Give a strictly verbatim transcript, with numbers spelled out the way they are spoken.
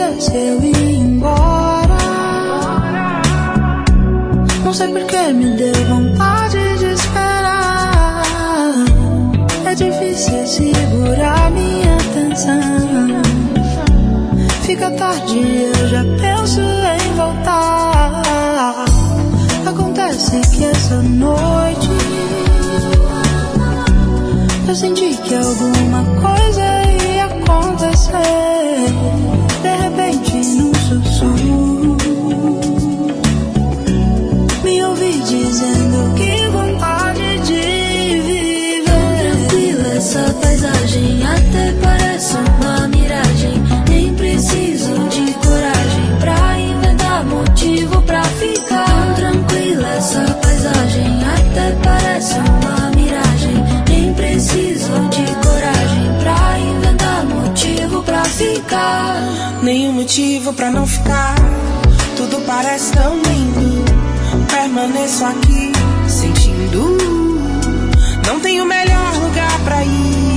acontece eu ir embora. Não sei porque me deu vontade de esperar. É difícil segurar minha atenção. Fica tarde e eu já penso em voltar. Acontece que essa noite eu senti que alguma coisa ia acontecer. De repente num sussurro me ouvi dizendo que vontade de viver. Tranquila essa paisagem, até parece uma miragem. Nem preciso de coragem pra inventar motivo pra ficar. Tranquila essa paisagem, até parece uma miragem. Nem preciso de coragem pra inventar motivo pra ficar. Nenhum motivo pra não ficar. Tudo parece tão lindo. Permaneço aqui sentindo. Não tenho melhor lugar pra ir.